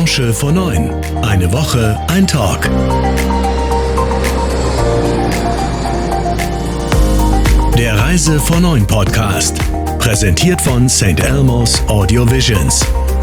Branche vor 9. Eine Woche, ein Talk. Der Reise vor 9 Podcast. Präsentiert von St. Elmo's Audio Visions.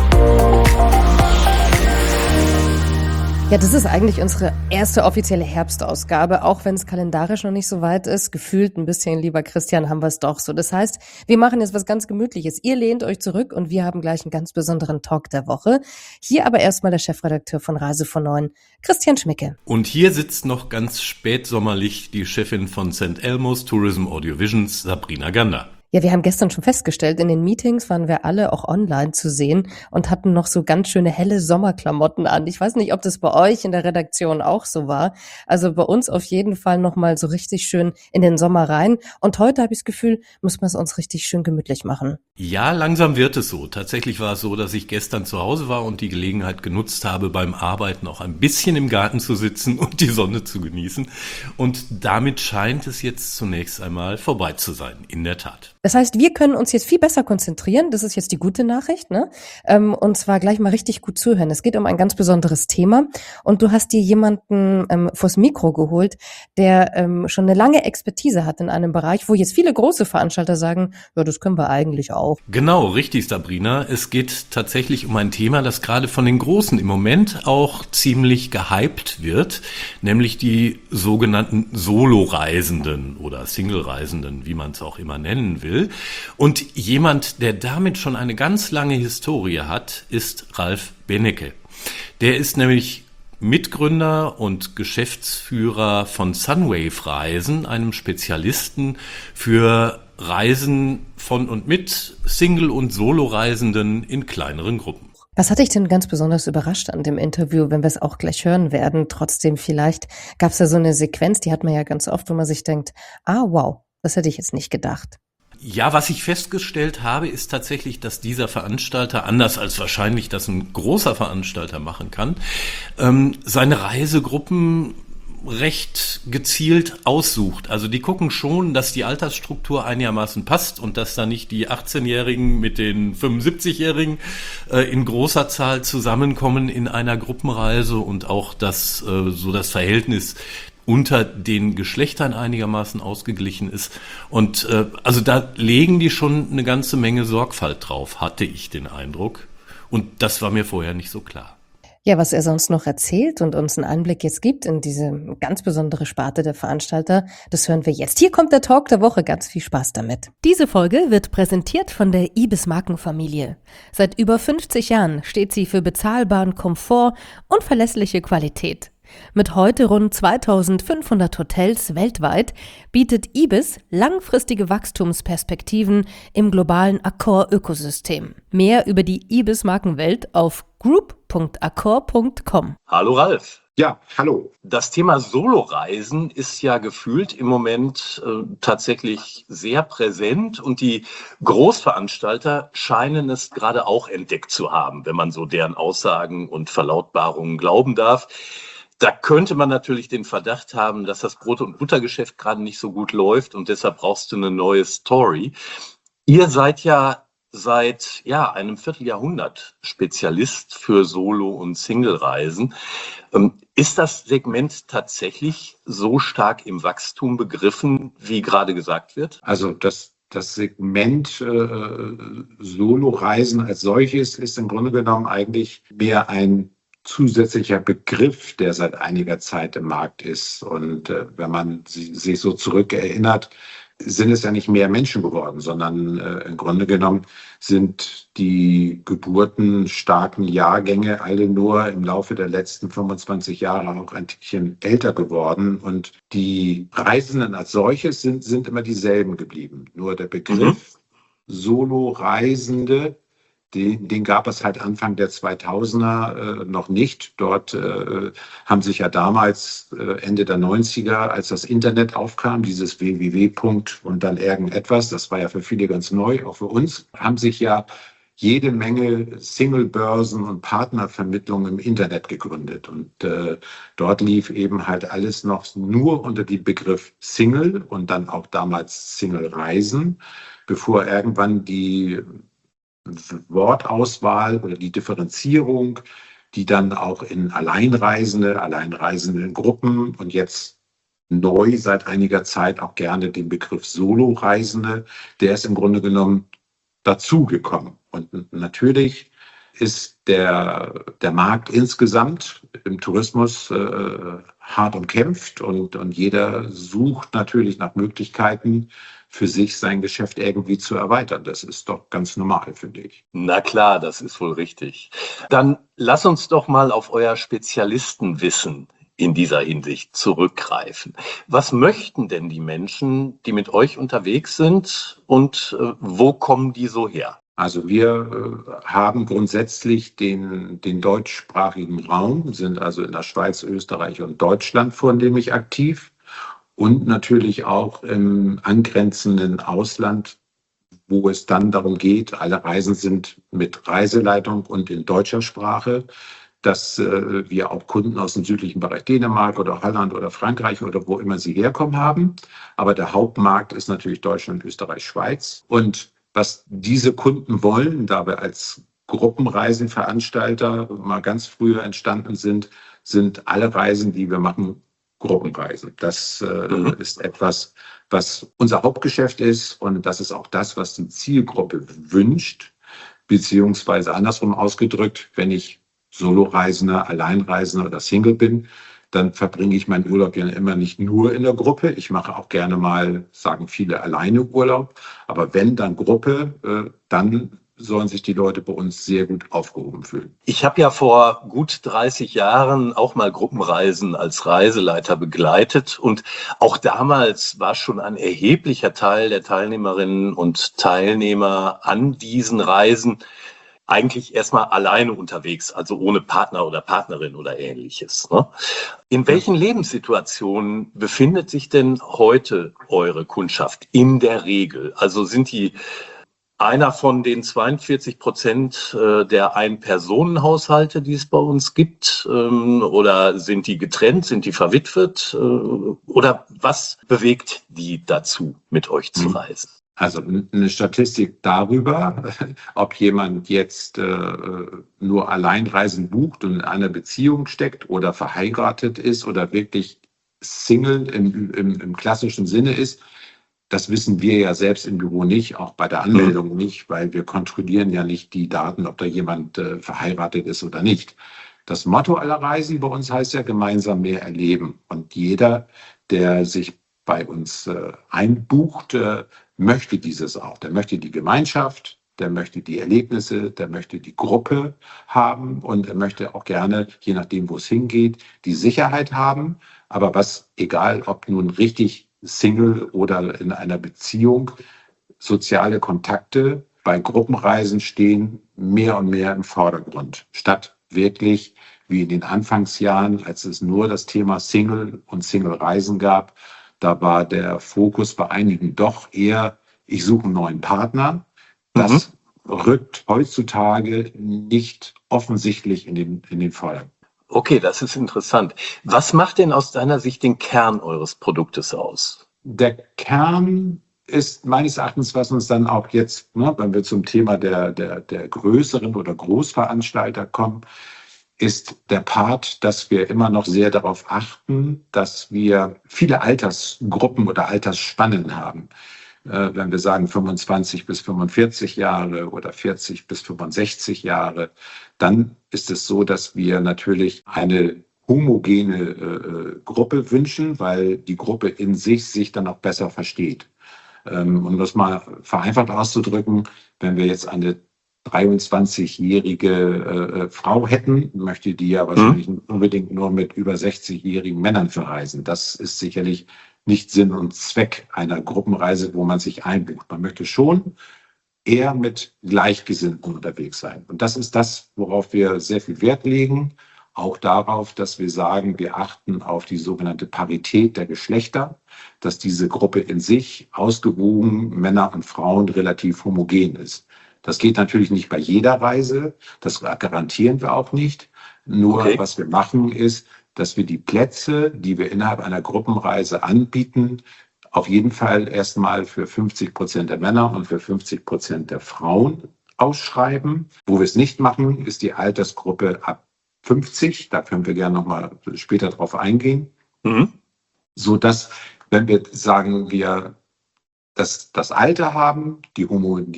Ja, das ist eigentlich unsere erste offizielle Herbstausgabe, auch wenn es kalendarisch noch nicht so weit ist. Gefühlt ein bisschen, lieber Christian, haben wir es doch so. Das heißt, wir machen jetzt was ganz Gemütliches. Ihr lehnt euch zurück und wir haben gleich einen ganz besonderen Talk der Woche. Hier aber erstmal der Chefredakteur von Reise vor 9, Christian Schmicke. Und hier sitzt noch ganz spätsommerlich die Chefin von St. Elmo's Tourism Audio Visions, Sabrina Gander. Ja, wir haben gestern schon festgestellt, in den Meetings waren wir alle auch online zu sehen und hatten noch so ganz schöne helle Sommerklamotten an. Ich weiß nicht, ob das bei euch in der Redaktion auch so war. Also bei uns auf jeden Fall nochmal so richtig schön in den Sommer rein. Und heute habe ich das Gefühl, müssen wir es uns richtig schön gemütlich machen. Ja, langsam wird es so. Tatsächlich war es so, dass ich gestern zu Hause war und die Gelegenheit genutzt habe, beim Arbeiten auch ein bisschen im Garten zu sitzen und die Sonne zu genießen. Und damit scheint es jetzt zunächst einmal vorbei zu sein, in der Tat. Das heißt, wir können uns jetzt viel besser konzentrieren. Das ist jetzt die gute Nachricht, ne? Und zwar gleich mal richtig gut zuhören. Es geht um ein ganz besonderes Thema. Und du hast dir jemanden vors Mikro geholt, der schon eine lange Expertise hat in einem Bereich, wo jetzt viele große Veranstalter sagen, ja, das können wir eigentlich auch. Genau, richtig, Sabrina. Es geht tatsächlich um ein Thema, das gerade von den Großen im Moment auch ziemlich gehypt wird, nämlich die sogenannten Solo-Reisenden oder Single-Reisenden, wie man es auch immer nennen will. Und jemand, der damit schon eine ganz lange Historie hat, ist Ralf Benecke. Der ist nämlich Mitgründer und Geschäftsführer von Sunwave Reisen, einem Spezialisten für Reisen von und mit Single- und Solo-Reisenden in kleineren Gruppen. Was hat dich denn ganz besonders überrascht an dem Interview, wenn wir es auch gleich hören werden? Trotzdem vielleicht gab es da so eine Sequenz, die hat man ja ganz oft, wo man sich denkt, wow, das hätte ich jetzt nicht gedacht. Ja, was ich festgestellt habe, ist tatsächlich, dass dieser Veranstalter, anders als wahrscheinlich das ein großer Veranstalter machen kann, seine Reisegruppen recht gezielt aussucht. Also die gucken schon, dass die Altersstruktur einigermaßen passt und dass da nicht die 18-Jährigen mit den 75-Jährigen in großer Zahl zusammenkommen in einer Gruppenreise und auch, dass so das Verhältnis unter den Geschlechtern einigermaßen ausgeglichen ist. Und also da legen die schon eine ganze Menge Sorgfalt drauf, hatte ich den Eindruck. Und das war mir vorher nicht so klar. Ja, was er sonst noch erzählt und uns einen Einblick jetzt gibt in diese ganz besondere Sparte der Veranstalter, das hören wir jetzt. Hier kommt der Talk der Woche. Ganz viel Spaß damit. Diese Folge wird präsentiert von der IBIS Markenfamilie. Seit über 50 Jahren steht sie für bezahlbaren Komfort und verlässliche Qualität. Mit heute rund 2500 Hotels weltweit bietet IBIS langfristige Wachstumsperspektiven im globalen Accor-Ökosystem. Mehr über die IBIS-Markenwelt auf group.accor.com. Hallo Ralf. Ja, hallo. Das Thema Soloreisen ist ja gefühlt im Moment tatsächlich sehr präsent und die Großveranstalter scheinen es gerade auch entdeckt zu haben, wenn man so deren Aussagen und Verlautbarungen glauben darf. Da könnte man natürlich den Verdacht haben, dass das Brot- und Buttergeschäft gerade nicht so gut läuft und deshalb brauchst du eine neue Story. Ihr seid ja seit einem Vierteljahrhundert Spezialist für Solo- und Single-Reisen. Ist das Segment tatsächlich so stark im Wachstum begriffen, wie gerade gesagt wird? Also das Segment Solo-Reisen als solches ist im Grunde genommen eigentlich mehr ein zusätzlicher Begriff, der seit einiger Zeit im Markt ist. Und wenn man sich so zurückerinnert, sind es ja nicht mehr Menschen geworden, sondern im Grunde genommen sind die geburtenstarken Jahrgänge alle nur im Laufe der letzten 25 Jahre auch ein Tickchen älter geworden. Und die Reisenden als solches sind immer dieselben geblieben. Nur der Begriff Solo-Reisende, den gab es halt Anfang der 2000er noch nicht. Dort haben sich ja damals Ende der 90er, als das Internet aufkam, dieses www. und dann irgendetwas, das war ja für viele ganz neu, auch für uns, haben sich ja jede Menge Single-Börsen und Partnervermittlungen im Internet gegründet. Und dort lief eben halt alles noch nur unter dem Begriff Single und dann auch damals Single-Reisen, bevor irgendwann die Wortauswahl oder die Differenzierung die dann auch in alleinreisende Gruppen und jetzt neu seit einiger Zeit auch gerne den Begriff Solo-Reisende, der ist im Grunde genommen dazugekommen. Und natürlich ist der Markt insgesamt im Tourismus hart umkämpft und jeder sucht natürlich nach Möglichkeiten, für sich sein Geschäft irgendwie zu erweitern. Das ist doch ganz normal, finde ich. Na klar, das ist wohl richtig. Dann lass uns doch mal auf euer Spezialistenwissen in dieser Hinsicht zurückgreifen. Was möchten denn die Menschen, die mit euch unterwegs sind und wo kommen die so her? Also wir haben grundsätzlich den deutschsprachigen Raum, sind also in der Schweiz, Österreich und Deutschland vornehmlich aktiv und natürlich auch im angrenzenden Ausland, wo es dann darum geht, alle Reisen sind mit Reiseleitung und in deutscher Sprache, dass wir auch Kunden aus dem südlichen Bereich Dänemark oder Holland oder Frankreich oder wo immer sie herkommen haben. Aber der Hauptmarkt ist natürlich Deutschland, Österreich, Schweiz. Und was diese Kunden wollen, da wir als Gruppenreisenveranstalter mal ganz früher entstanden sind alle Reisen, die wir machen, Gruppenreisen. Das ist etwas, was unser Hauptgeschäft ist und das ist auch das, was die Zielgruppe wünscht, beziehungsweise andersrum ausgedrückt, wenn ich Soloreisender, Alleinreisender oder Single bin, dann verbringe ich meinen Urlaub ja immer nicht nur in der Gruppe. Ich mache auch gerne mal, sagen viele, alleine Urlaub. Aber wenn dann Gruppe, dann sollen sich die Leute bei uns sehr gut aufgehoben fühlen. Ich habe ja vor gut 30 Jahren auch mal Gruppenreisen als Reiseleiter begleitet und auch damals war schon ein erheblicher Teil der Teilnehmerinnen und Teilnehmer an diesen Reisen eigentlich erstmal alleine unterwegs, also ohne Partner oder Partnerin oder Ähnliches. Ne? In welchen Lebenssituationen befindet sich denn heute eure Kundschaft in der Regel? Also sind die einer von den 42% der Ein-Personen-Haushalte, die es bei uns gibt? Oder sind die getrennt, sind die verwitwet? Oder was bewegt die dazu, mit euch zu reisen? Also eine Statistik darüber, ob jemand jetzt nur Alleinreisen bucht und in einer Beziehung steckt oder verheiratet ist oder wirklich Single im klassischen Sinne ist, das wissen wir ja selbst im Büro nicht, auch bei der Anmeldung nicht, weil wir kontrollieren ja nicht die Daten, ob da jemand verheiratet ist oder nicht. Das Motto aller Reisen bei uns heißt ja gemeinsam mehr erleben. Und jeder, der sich bei uns einbucht, möchte dieses auch. Der möchte die Gemeinschaft, der möchte die Erlebnisse, der möchte die Gruppe haben und er möchte auch gerne, je nachdem, wo es hingeht, die Sicherheit haben. Aber was, egal ob nun richtig Single oder in einer Beziehung, soziale Kontakte bei Gruppenreisen stehen mehr und mehr im Vordergrund, statt wirklich wie in den Anfangsjahren, als es nur das Thema Single und Single-Reisen gab. Da war der Fokus bei einigen doch eher, ich suche einen neuen Partner. Das rückt heutzutage nicht offensichtlich in den Vordergrund. Okay, das ist interessant. Was macht denn aus deiner Sicht den Kern eures Produktes aus? Der Kern ist meines Erachtens, was uns dann auch jetzt, wenn wir zum Thema der größeren oder Großveranstalter kommen, ist der Part, dass wir immer noch sehr darauf achten, dass wir viele Altersgruppen oder Altersspannen haben. Wenn wir sagen 25 bis 45 Jahre oder 40 bis 65 Jahre, dann ist es so, dass wir natürlich eine homogene Gruppe wünschen, weil die Gruppe in sich dann auch besser versteht. Um das mal vereinfacht auszudrücken, wenn wir jetzt eine 23-jährige Frau hätten, möchte die ja wahrscheinlich unbedingt nur mit über 60-jährigen Männern verreisen. Das ist sicherlich nicht Sinn und Zweck einer Gruppenreise, wo man sich einbucht. Man möchte schon eher mit Gleichgesinnten unterwegs sein. Und das ist das, worauf wir sehr viel Wert legen. Auch darauf, dass wir sagen, wir achten auf die sogenannte Parität der Geschlechter, dass diese Gruppe in sich ausgewogen, Männer und Frauen, relativ homogen ist. Das geht natürlich nicht bei jeder Reise, das garantieren wir auch nicht. Nur was wir machen ist, dass wir die Plätze, die wir innerhalb einer Gruppenreise anbieten, auf jeden Fall erstmal für 50% der Männer und für 50% der Frauen ausschreiben. Wo wir es nicht machen, ist die Altersgruppe ab 50. Da können wir gerne nochmal später drauf eingehen. Mhm. So dass, wenn wir sagen, wir das Alter haben, die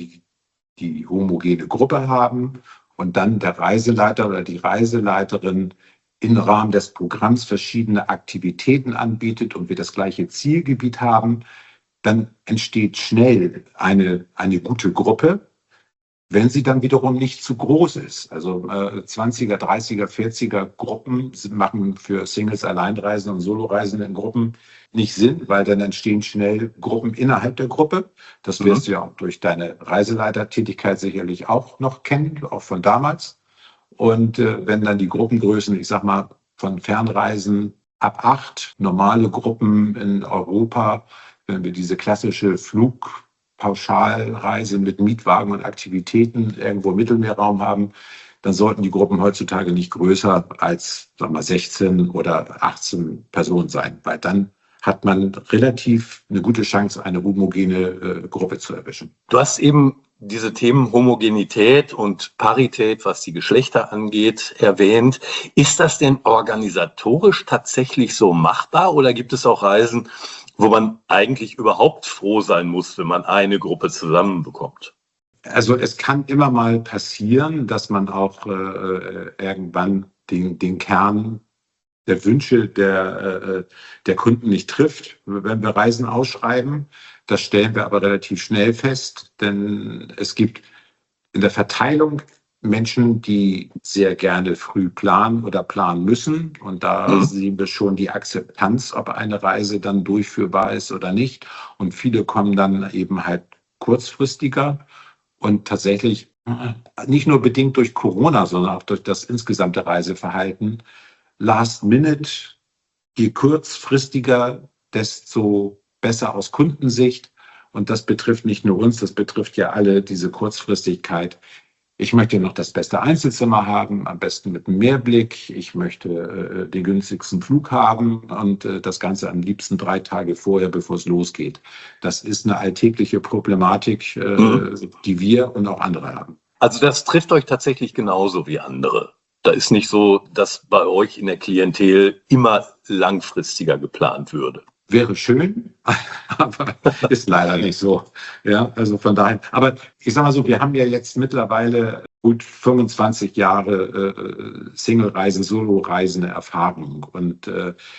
homogene Gruppe haben und dann der Reiseleiter oder die Reiseleiterin im Rahmen des Programms verschiedene Aktivitäten anbietet und wir das gleiche Zielgebiet haben, dann entsteht schnell eine gute Gruppe, wenn sie dann wiederum nicht zu groß ist. Also 20er, 30er, 40er Gruppen machen für Singles, Alleinreisende und Soloreisende in Gruppen nicht Sinn, weil dann entstehen schnell Gruppen innerhalb der Gruppe. Das wirst du ja auch durch deine Reiseleitertätigkeit sicherlich auch noch kennen, auch von damals. Und wenn dann die Gruppengrößen, ich sag mal, von Fernreisen ab 8, normale Gruppen in Europa, wenn wir diese klassische Flugpauschalreise mit Mietwagen und Aktivitäten irgendwo im Mittelmeerraum haben, dann sollten die Gruppen heutzutage nicht größer als, sagen wir, 16 oder 18 Personen sein, weil dann hat man relativ eine gute Chance, eine homogene Gruppe zu erwischen. Du hast eben diese Themen Homogenität und Parität, was die Geschlechter angeht, erwähnt. Ist das denn organisatorisch tatsächlich so machbar oder gibt es auch Reisen, wo man eigentlich überhaupt froh sein muss, wenn man eine Gruppe zusammenbekommt? Also es kann immer mal passieren, dass man auch irgendwann den Kern der Wünsche der Kunden nicht trifft, wenn wir Reisen ausschreiben. Das stellen wir aber relativ schnell fest, denn es gibt in der Verteilung Menschen, die sehr gerne früh planen oder planen müssen. Und da sehen wir schon die Akzeptanz, ob eine Reise dann durchführbar ist oder nicht. Und viele kommen dann eben halt kurzfristiger und tatsächlich nicht nur bedingt durch Corona, sondern auch durch das insgesamte Reiseverhalten. Last Minute, je kurzfristiger, desto besser aus Kundensicht. Und das betrifft nicht nur uns, das betrifft ja alle, diese Kurzfristigkeit. Ich möchte noch das beste Einzelzimmer haben, am besten mit einem Meerblick. Ich möchte den günstigsten Flug haben und das Ganze am liebsten 3 Tage vorher, bevor es losgeht. Das ist eine alltägliche Problematik, die wir und auch andere haben. Also das trifft euch tatsächlich genauso wie andere. Da ist nicht so, dass bei euch in der Klientel immer langfristiger geplant würde. Wäre schön, aber ist leider nicht so. Ja, also von daher. Aber ich sage mal so, wir haben ja jetzt mittlerweile gut 25 Jahre Single-Reisen, Solo-Reisende Erfahrung. Und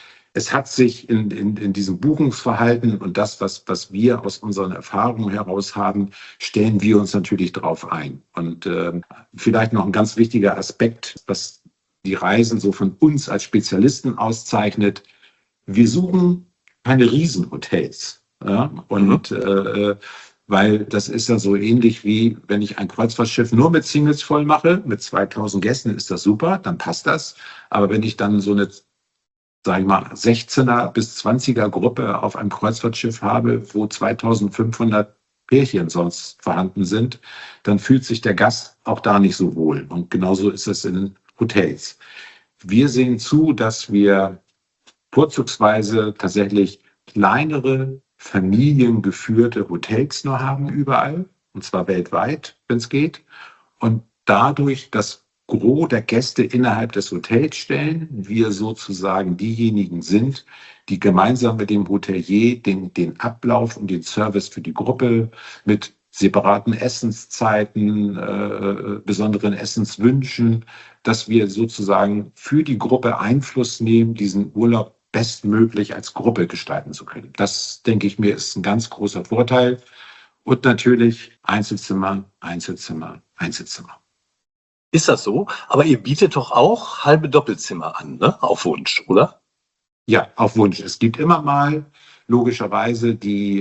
es hat sich in diesem Buchungsverhalten und das, was wir aus unseren Erfahrungen heraus haben, stellen wir uns natürlich drauf ein. Und vielleicht noch ein ganz wichtiger Aspekt, was die Reisen so von uns als Spezialisten auszeichnet. Wir suchen keine Riesenhotels. Ja? Und weil das ist ja so ähnlich wie, wenn ich ein Kreuzfahrtschiff nur mit Singles voll mache, mit 2000 Gästen ist das super, dann passt das. Aber wenn ich dann so eine, sage ich mal, 16er bis 20er Gruppe auf einem Kreuzfahrtschiff habe, wo 2500 Pärchen sonst vorhanden sind, dann fühlt sich der Gast auch da nicht so wohl. Und genauso ist es in Hotels. Wir sehen zu, dass wir vorzugsweise tatsächlich kleinere, familiengeführte Hotels nur haben überall, und zwar weltweit, wenn es geht. Und dadurch das Gros der Gäste innerhalb des Hotels stellen, wir sozusagen diejenigen sind, die gemeinsam mit dem Hotelier den Ablauf und den Service für die Gruppe mit separaten Essenszeiten, besonderen Essenswünschen, dass wir sozusagen für die Gruppe Einfluss nehmen, diesen Urlaub bestmöglich als Gruppe gestalten zu können. Das, denke ich mir, ist ein ganz großer Vorteil. Und natürlich Einzelzimmer, Einzelzimmer, Einzelzimmer. Ist das so? Aber ihr bietet doch auch halbe Doppelzimmer an, ne? Auf Wunsch, oder? Ja, auf Wunsch. Es gibt immer mal logischerweise die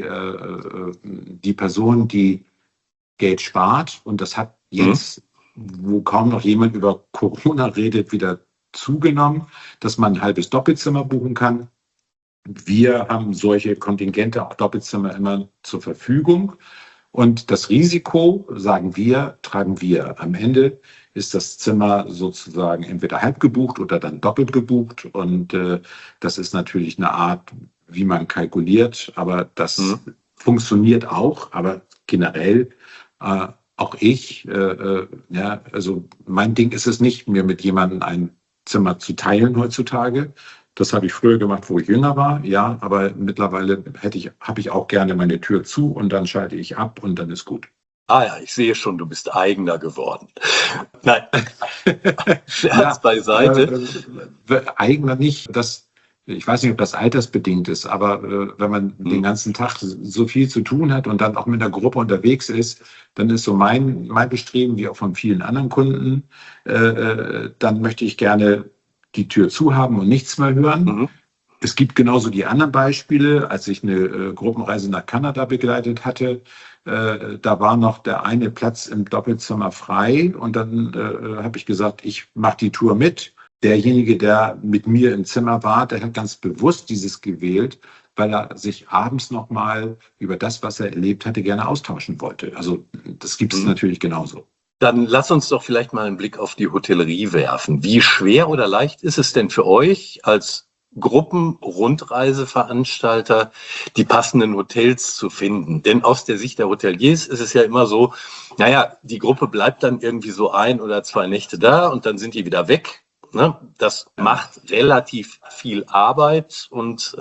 Person, die Geld spart. Und das hat jetzt, wo kaum noch jemand über Corona redet, wieder zugenommen, dass man ein halbes Doppelzimmer buchen kann. Wir haben solche Kontingente, auch Doppelzimmer, immer zur Verfügung. Und das Risiko, sagen wir, tragen wir. Am Ende ist das Zimmer sozusagen entweder halb gebucht oder dann doppelt gebucht. Und das ist natürlich eine Art, wie man kalkuliert. Aber das funktioniert auch. Aber generell auch ich, ja, also mein Ding ist es nicht, mir mit jemandem ein Zimmer zu teilen heutzutage. Das habe ich früher gemacht, wo ich jünger war, ja, aber mittlerweile habe ich auch gerne meine Tür zu und dann schalte ich ab und dann ist gut. Ah ja, ich sehe schon, du bist eigener geworden. Nein, Scherz Ja, beiseite. eigener nicht. Ich weiß nicht, ob das altersbedingt ist, aber wenn man den ganzen Tag so viel zu tun hat und dann auch mit einer Gruppe unterwegs ist, dann ist so mein Bestreben, wie auch von vielen anderen Kunden, dann möchte ich gerne die Tür zu haben und nichts mehr hören. Mhm. Es gibt genauso die anderen Beispiele, als ich eine Gruppenreise nach Kanada begleitet hatte. Da war noch der eine Platz im Doppelzimmer frei und dann habe ich gesagt, ich mache die Tour mit. Derjenige, der mit mir im Zimmer war, der hat ganz bewusst dieses gewählt, weil er sich abends nochmal über das, was er erlebt hatte, gerne austauschen wollte. Also das gibt es natürlich genauso. Dann lass uns doch vielleicht mal einen Blick auf die Hotellerie werfen. Wie schwer oder leicht ist es denn für euch als Gruppenrundreiseveranstalter, die passenden Hotels zu finden? Denn aus der Sicht der Hoteliers ist es ja immer so, naja, die Gruppe bleibt dann irgendwie so 1 oder 2 Nächte da und dann sind die wieder weg. Ne? Das macht relativ viel Arbeit und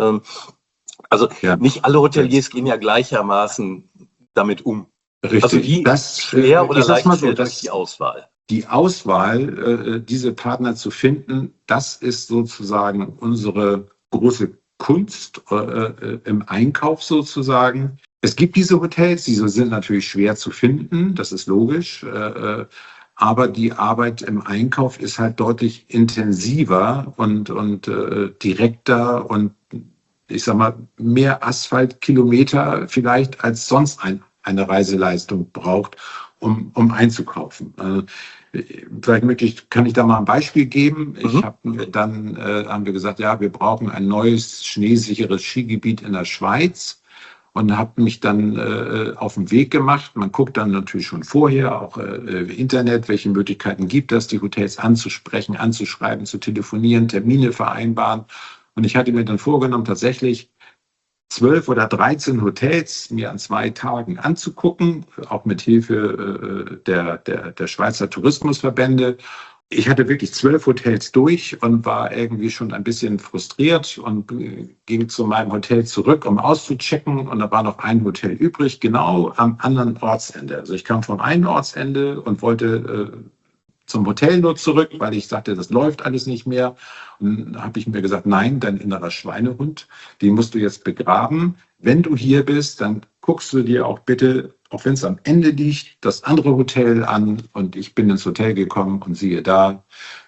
nicht alle Hoteliers gehen ja gleichermaßen damit um. Richtig. Also wie schwer oder leicht fällt euch die Auswahl? Die Auswahl, diese Partner zu finden, das ist sozusagen unsere große Kunst im Einkauf sozusagen. Es gibt diese Hotels, diese sind natürlich schwer zu finden, das ist logisch. Aber die Arbeit im Einkauf ist halt deutlich intensiver und direkter und ich sag mal mehr Asphaltkilometer vielleicht als sonst eine Reiseleistung braucht, um einzukaufen. Vielleicht kann ich da mal ein Beispiel geben. Haben wir gesagt, ja, wir brauchen ein neues schneesicheres Skigebiet in der Schweiz. Und habe mich dann auf den Weg gemacht. Man guckt dann natürlich schon vorher, auch im Internet, welche Möglichkeiten gibt es, die Hotels anzusprechen, anzuschreiben, zu telefonieren, Termine vereinbaren. Und ich hatte mir dann vorgenommen, tatsächlich 12 oder 13 Hotels mir an 2 Tagen anzugucken, auch mit Hilfe der Schweizer Tourismusverbände. Ich hatte wirklich 12 Hotels durch und war irgendwie schon ein bisschen frustriert und ging zu meinem Hotel zurück, um auszuchecken. Und da war noch ein Hotel übrig, genau am anderen Ortsende. Also ich kam vom einen Ortsende und wollte zum Hotel nur zurück, weil ich sagte, das läuft alles nicht mehr. Und dann habe ich mir gesagt, nein, dein innerer Schweinehund, den musst du jetzt begraben. Wenn du hier bist, dann guckst du dir auch bitte, auch wenn es am Ende liegt, das andere Hotel an. Und ich bin ins Hotel gekommen und siehe da,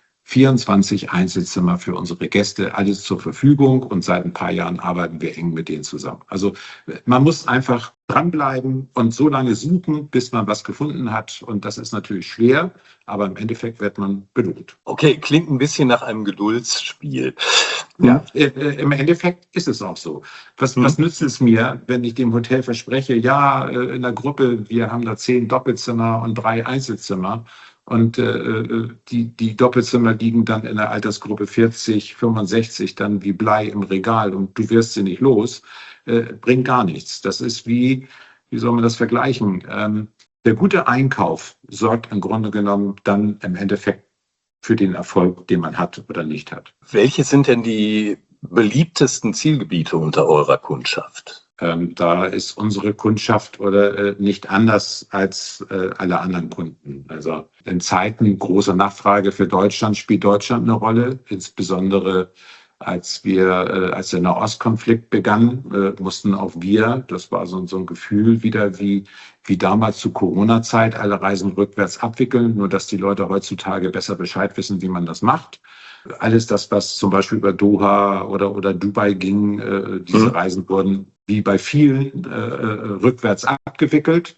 24 Einzelzimmer für unsere Gäste, alles zur Verfügung. Und seit ein paar Jahren arbeiten wir eng mit denen zusammen. Also man muss einfach dranbleiben und so lange suchen, bis man was gefunden hat. Und das ist natürlich schwer, aber im Endeffekt wird man belohnt. Okay, klingt ein bisschen nach einem Geduldsspiel. Ja, im Endeffekt ist es auch so. Was nützt es mir, wenn ich dem Hotel verspreche, ja, in der Gruppe, wir haben da 10 Doppelzimmer und 3 Einzelzimmer. Und die Doppelzimmer liegen dann in der Altersgruppe 40, 65 dann wie Blei im Regal und du wirst sie nicht los, bringt gar nichts. Das ist wie soll man das vergleichen? Der gute Einkauf sorgt im Grunde genommen dann im Endeffekt für den Erfolg, den man hat oder nicht hat. Welche sind denn die beliebtesten Zielgebiete unter eurer Kundschaft? Da ist unsere Kundschaft nicht anders als alle anderen Kunden. Also in Zeiten großer Nachfrage für Deutschland spielt Deutschland eine Rolle. Insbesondere als der Nahostkonflikt begann, mussten auch wir, das war so ein Gefühl wieder wie damals zu Corona-Zeit, alle Reisen rückwärts abwickeln, nur dass die Leute heutzutage besser Bescheid wissen, wie man das macht. Alles das, was zum Beispiel über Doha oder Dubai ging, diese Reisen wurden wie bei vielen rückwärts abgewickelt.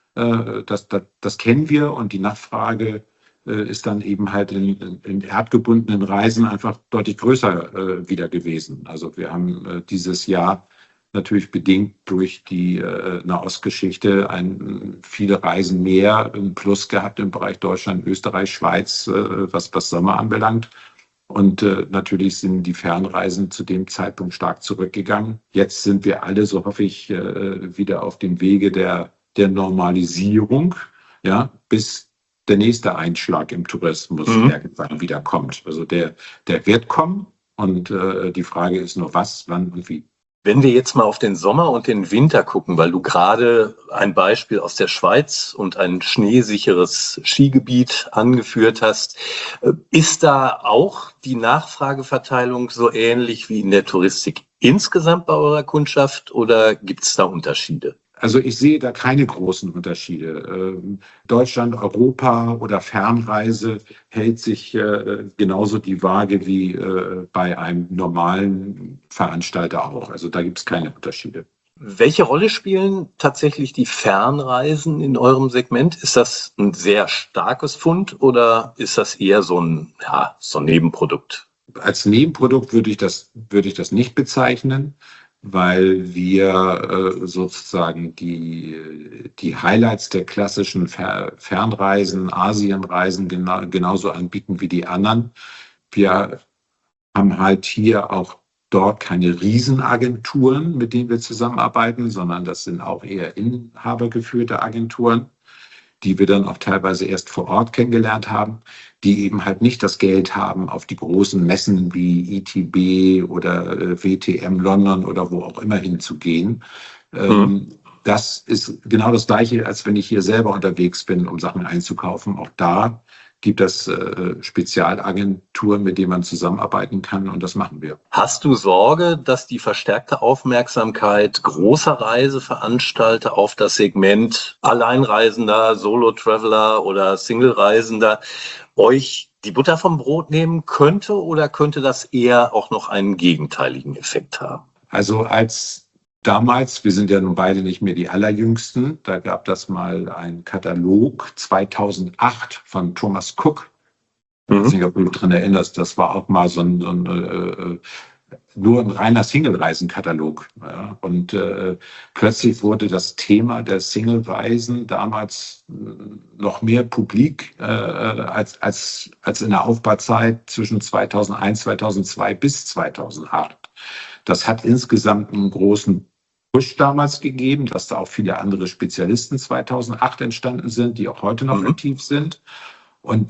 Das kennen wir und die Nachfrage ist dann eben halt in erdgebundenen Reisen einfach deutlich größer wieder gewesen. Also wir haben dieses Jahr natürlich bedingt durch die Nahostgeschichte viele Reisen mehr im Plus gehabt im Bereich Deutschland, Österreich, Schweiz, was Sommer anbelangt. Und natürlich sind die Fernreisen zu dem Zeitpunkt stark zurückgegangen. Jetzt sind wir alle, so hoffe ich, wieder auf dem Wege der Normalisierung. Ja, bis der nächste Einschlag im Tourismus irgendwann wieder kommt. Also der wird kommen und die Frage ist nur was, wann und wie. Wenn wir jetzt mal auf den Sommer und den Winter gucken, weil du gerade ein Beispiel aus der Schweiz und ein schneesicheres Skigebiet angeführt hast, ist da auch die Nachfrageverteilung so ähnlich wie in der Touristik insgesamt bei eurer Kundschaft oder gibt es da Unterschiede? Also ich sehe da keine großen Unterschiede. Deutschland, Europa oder Fernreise hält sich genauso die Waage wie bei einem normalen Veranstalter auch. Also da gibt es keine Unterschiede. Welche Rolle spielen tatsächlich die Fernreisen in eurem Segment? Ist das ein sehr starkes Fund oder ist das eher so ein Nebenprodukt? Als Nebenprodukt würde ich das nicht bezeichnen, weil wir sozusagen die Highlights der klassischen Fernreisen, Asienreisen genauso anbieten wie die anderen. Wir haben halt hier auch dort keine Riesenagenturen, mit denen wir zusammenarbeiten, sondern das sind auch eher inhabergeführte Agenturen, die wir dann auch teilweise erst vor Ort kennengelernt haben, die eben halt nicht das Geld haben, auf die großen Messen wie ITB oder WTM London oder wo auch immer hinzugehen. Das ist genau das Gleiche, als wenn ich hier selber unterwegs bin, um Sachen einzukaufen. Auch da gibt es Spezialagenturen, mit denen man zusammenarbeiten kann und das machen wir. Hast du Sorge, dass die verstärkte Aufmerksamkeit großer Reiseveranstalter auf das Segment Alleinreisender, Solo-Traveler oder Single-Reisender euch die Butter vom Brot nehmen könnte oder könnte das eher auch noch einen gegenteiligen Effekt haben? Also als damals, wir sind ja nun beide nicht mehr die Allerjüngsten, da gab das mal einen Katalog 2008 von Thomas Cook. Ich weiß nicht, ob du dich daran erinnerst, das war auch mal nur ein reiner Single-Reisen-Katalog. Ja. Und plötzlich wurde das Thema der Single-Reisen damals noch mehr publik als in der Aufbauzeit zwischen 2001, 2002 bis 2008. Das hat insgesamt einen großen Push damals gegeben, dass da auch viele andere Spezialisten 2008 entstanden sind, die auch heute noch aktiv sind. Und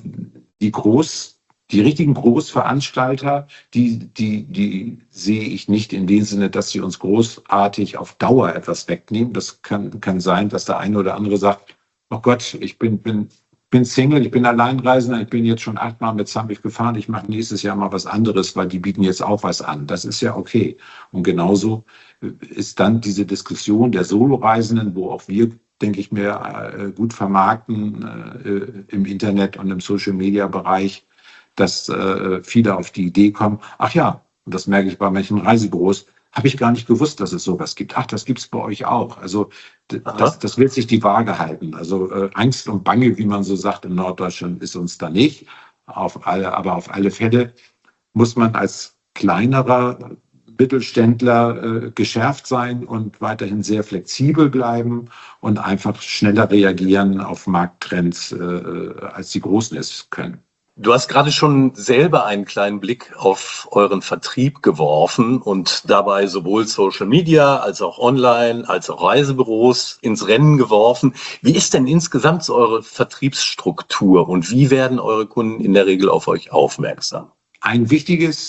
die richtigen Großveranstalter, die sehe ich nicht in dem Sinne, dass sie uns großartig auf Dauer etwas wegnehmen. Das kann sein, dass der eine oder andere sagt, oh Gott, ich bin Single, ich bin Alleinreisender, ich bin jetzt schon 8-mal mit Zambic gefahren, ich mache nächstes Jahr mal was anderes, weil die bieten jetzt auch was an. Das ist ja okay. Und genauso ist dann diese Diskussion der Soloreisenden, wo auch wir, denke ich mir, gut vermarkten im Internet und im Social-Media-Bereich, dass viele auf die Idee kommen, ach ja, und das merke ich bei manchen Reisebüros, habe ich gar nicht gewusst, dass es sowas gibt. Ach, das gibt es bei euch auch. Also das wird sich die Waage halten. Also Angst und Bange, wie man so sagt, in Norddeutschland ist uns da nicht. Aber auf alle Fälle muss man als kleinerer Mittelständler geschärft sein und weiterhin sehr flexibel bleiben und einfach schneller reagieren auf Markttrends, als die Großen es können. Du hast gerade schon selber einen kleinen Blick auf euren Vertrieb geworfen und dabei sowohl Social Media als auch Online als auch Reisebüros ins Rennen geworfen. Wie ist denn insgesamt so eure Vertriebsstruktur und wie werden eure Kunden in der Regel auf euch aufmerksam? Ein wichtiges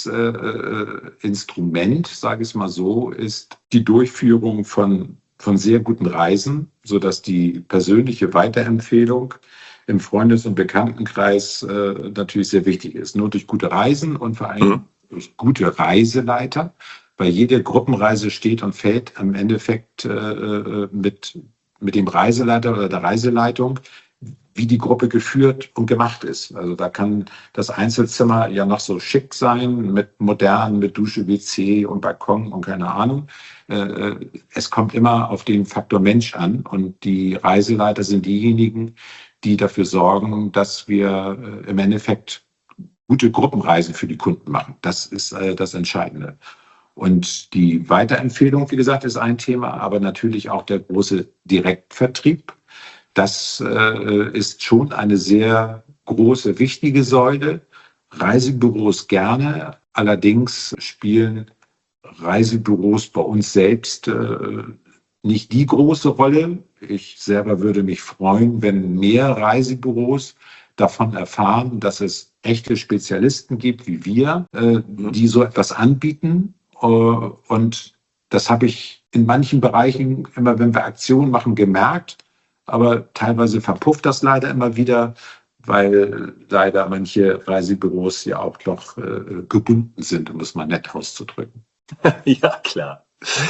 Instrument, sage ich es mal so, ist die Durchführung von sehr guten Reisen, sodass die persönliche Weiterempfehlung im Freundes- und Bekanntenkreis natürlich sehr wichtig ist. Nur durch gute Reisen und vor allem durch gute Reiseleiter, weil jede Gruppenreise steht und fällt im Endeffekt mit dem Reiseleiter oder der Reiseleitung, wie die Gruppe geführt und gemacht ist. Also da kann das Einzelzimmer ja noch so schick sein, mit modern, mit Dusche, WC und Balkon und keine Ahnung. Es kommt immer auf den Faktor Mensch an und die Reiseleiter sind diejenigen, die dafür sorgen, dass wir im Endeffekt gute Gruppenreisen für die Kunden machen. Das ist das Entscheidende. Und die Weiterempfehlung, wie gesagt, ist ein Thema, aber natürlich auch der große Direktvertrieb. Das ist schon eine sehr große, wichtige Säule. Reisebüros gerne. Allerdings spielen Reisebüros bei uns selbst nicht die große Rolle. Ich selber würde mich freuen, wenn mehr Reisebüros davon erfahren, dass es echte Spezialisten gibt wie wir, die so etwas anbieten. Und das habe ich in manchen Bereichen immer, wenn wir Aktionen machen, gemerkt. Aber teilweise verpufft das leider immer wieder, weil leider manche Reisebüros ja auch noch gebunden sind, um es mal nett auszudrücken. Ja, klar.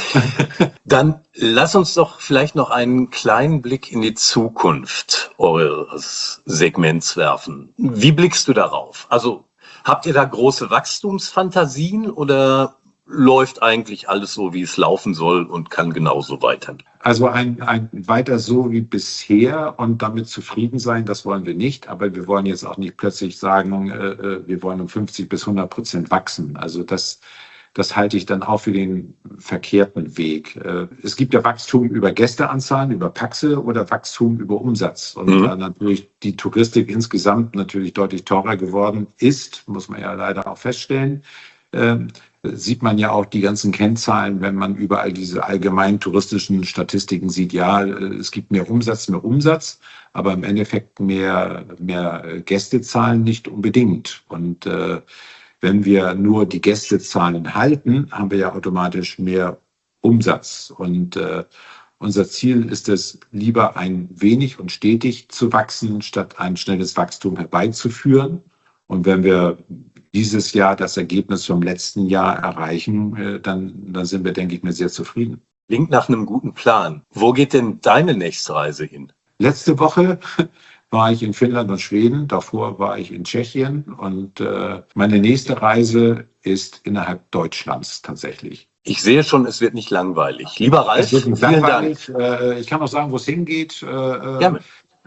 Dann lass uns doch vielleicht noch einen kleinen Blick in die Zukunft eures Segments werfen. Wie blickst du darauf? Also habt ihr da große Wachstumsfantasien oder läuft eigentlich alles so, wie es laufen soll und kann genauso weitergehen? Also ein weiter so wie bisher und damit zufrieden sein, das wollen wir nicht. Aber wir wollen jetzt auch nicht plötzlich sagen, wir wollen um 50-100% wachsen. Also das halte ich dann auch für den verkehrten Weg. Es gibt ja Wachstum über Gästeanzahlen, über Paxe oder Wachstum über Umsatz. Und da natürlich die Touristik insgesamt natürlich deutlich teurer geworden ist, muss man ja leider auch feststellen, sieht man ja auch die ganzen Kennzahlen, wenn man überall diese allgemeinen touristischen Statistiken sieht. Ja, es gibt mehr Umsatz, aber im Endeffekt mehr Gästezahlen nicht unbedingt. Und wenn wir nur die Gästezahlen halten, haben wir ja automatisch mehr Umsatz. Und unser Ziel ist es, lieber ein wenig und stetig zu wachsen, statt ein schnelles Wachstum herbeizuführen. Und wenn wir dieses Jahr das Ergebnis vom letzten Jahr erreichen, dann sind wir, denke ich mir, sehr zufrieden. Klingt nach einem guten Plan. Wo geht denn deine nächste Reise hin? Letzte Woche war ich in Finnland und Schweden, davor war ich in Tschechien und meine nächste Reise ist innerhalb Deutschlands tatsächlich. Ich sehe schon, es wird nicht langweilig. Lieber Ralf, vielen Dank. Ich kann auch sagen, wo es hingeht. Gerne.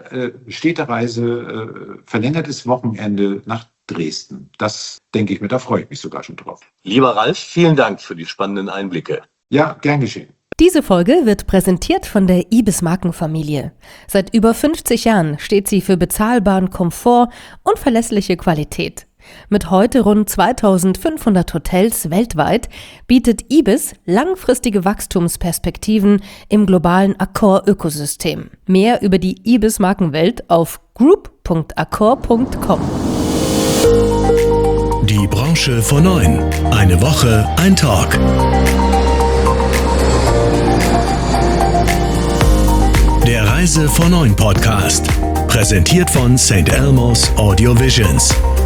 Städtereise, verlängertes Wochenende nach Dresden. Das denke ich mir, da freue ich mich sogar schon drauf. Lieber Ralf, vielen Dank für die spannenden Einblicke. Ja, gern geschehen. Diese Folge wird präsentiert von der IBIS Markenfamilie. Seit über 50 Jahren steht sie für bezahlbaren Komfort und verlässliche Qualität. Mit heute rund 2500 Hotels weltweit bietet IBIS langfristige Wachstumsperspektiven im globalen Accor-Ökosystem. Mehr über die IBIS Markenwelt auf group.accor.com. Die Branche vor 9. Eine Woche, ein Talk. Der Reise vor 9 Podcast. Präsentiert von St. Elmo's Audio Visions.